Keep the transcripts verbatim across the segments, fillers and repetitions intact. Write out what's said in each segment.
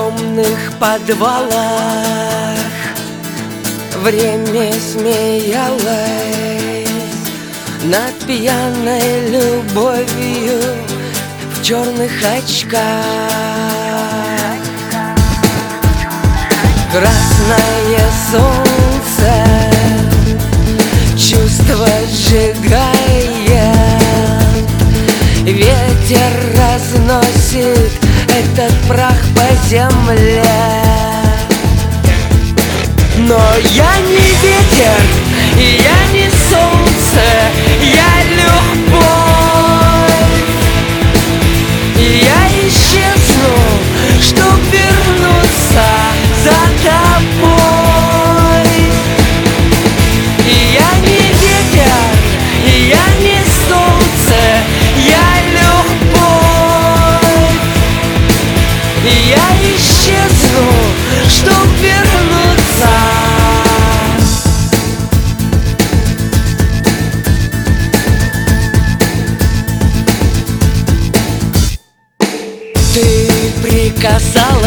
темных подвалах время смеялось над пьяной любовью в черных очках. Красное солнце чувство сжигает, ветер разносит этот прах по земле. Но я не ветер, и я не солнце, я любовь. И я исчезну, чтоб вернуться за тобой. И я не ветер, и я не солнце, я любовь. И я исчезну, чтоб вернуться. Ты прикасалась,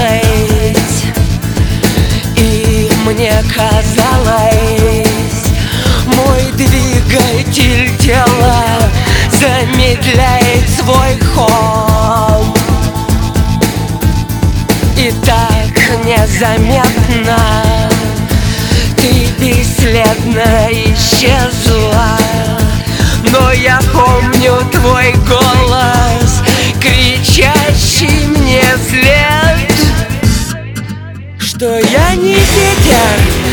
и мне казалось, мой двигатель тела замедляет свой ход. И так незаметно ты бесследно исчезла. Но я помню твой голос, кричащий мне вслед, что я не ветер,